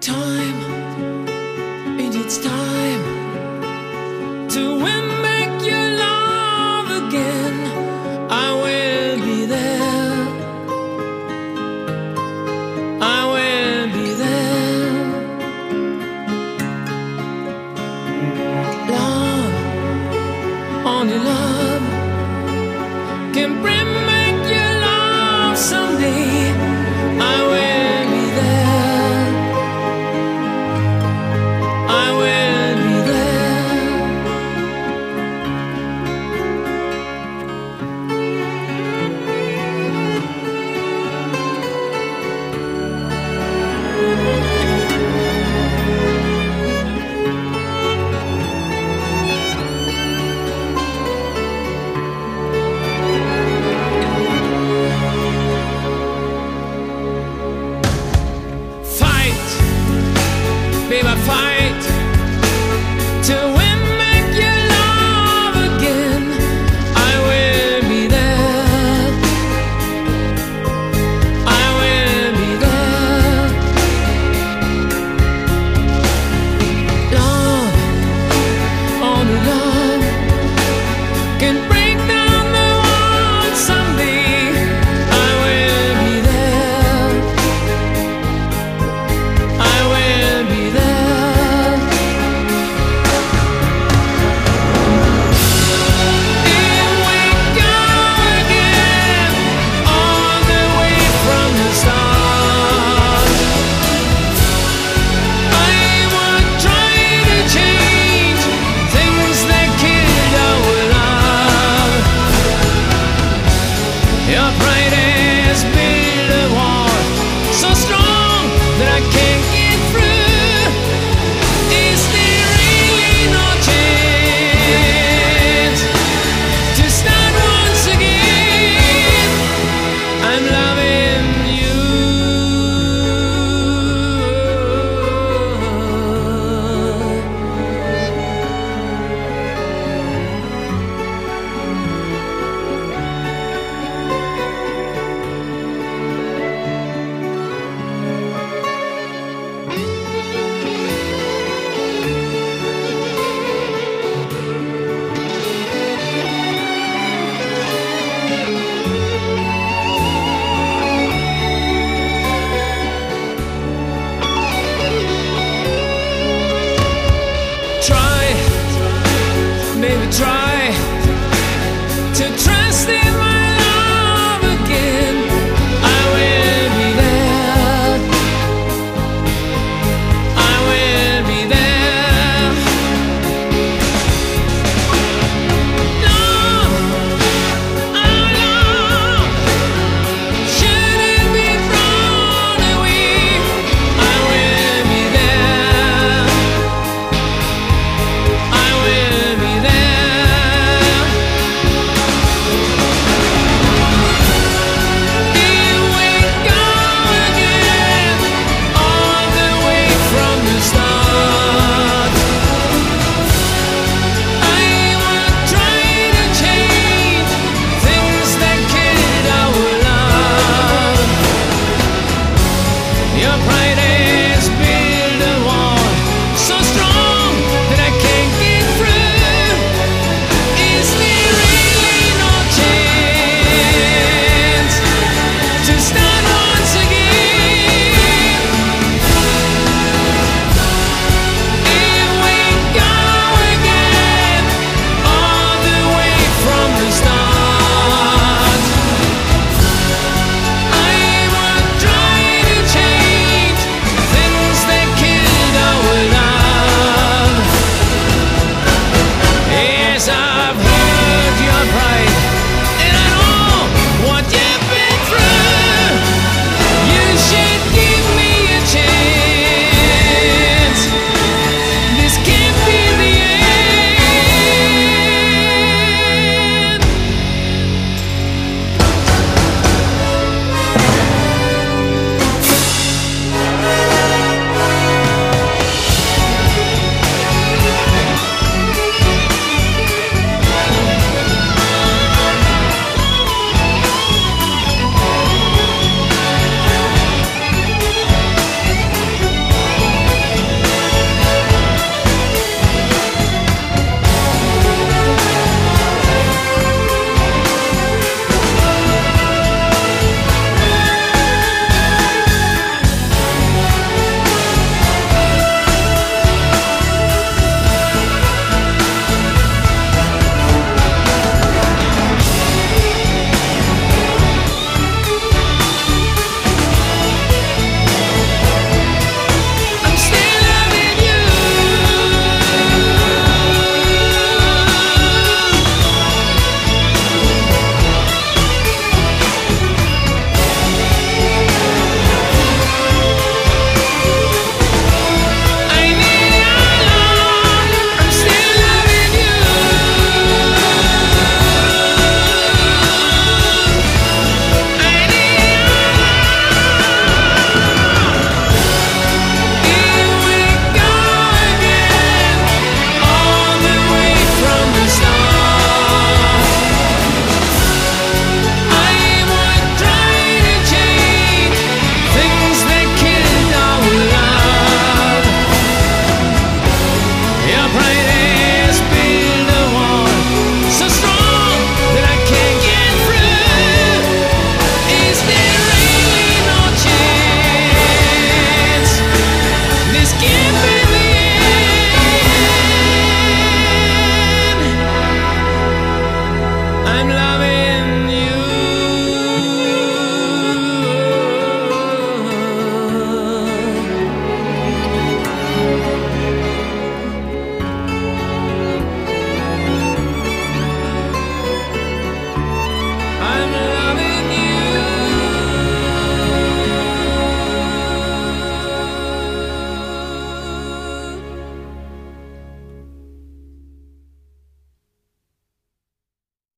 time, it's time to win back your love again. I will be there, I will be there. Love, only love can bring back your love someday. I will be there, I will be there. Fight, baby, fight to win back your love again. I will be there, I will be there. Love, only love can break down the walls someday. I will be there, I will be there. Here we go again, all the way from the start. I would try to change things that killed our love. Your pride has built a wall so strong that I can't get through. Is there really no chance to start once again? I'm loving you. Try, baby, try to try